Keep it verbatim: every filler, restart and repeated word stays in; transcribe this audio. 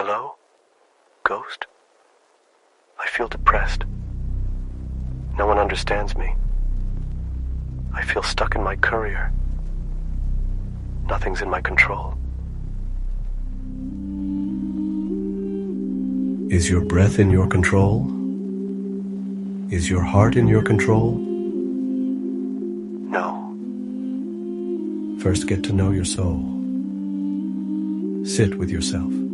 Hello? Ghost? I feel depressed. No one understands me. I feel stuck in my courier. Nothing's in my control. Is your breath in your control? Is your heart in your control? No. First get to know your soul. Sit with yourself.